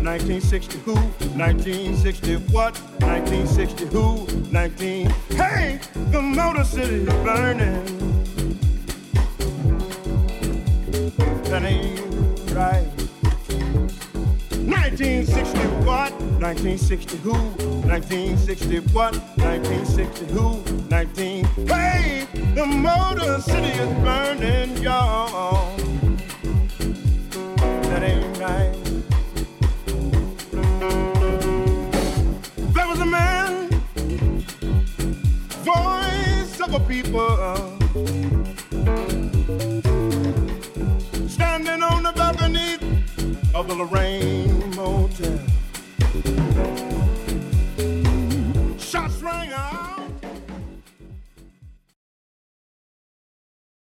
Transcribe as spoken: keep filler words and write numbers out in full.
nineteen sixty who? nineteen sixty what? nineteen sixty who? nineteen. Hey, the Motor City is burning. That ain't right. nineteen sixty what? nineteen sixty who? nineteen sixty what? nineteen sixty who? nineteen. Hey, the Motor City is burning, y'all. That ain't right. There was a man, voice of a people, standing on the balcony of the Lorraine Motel.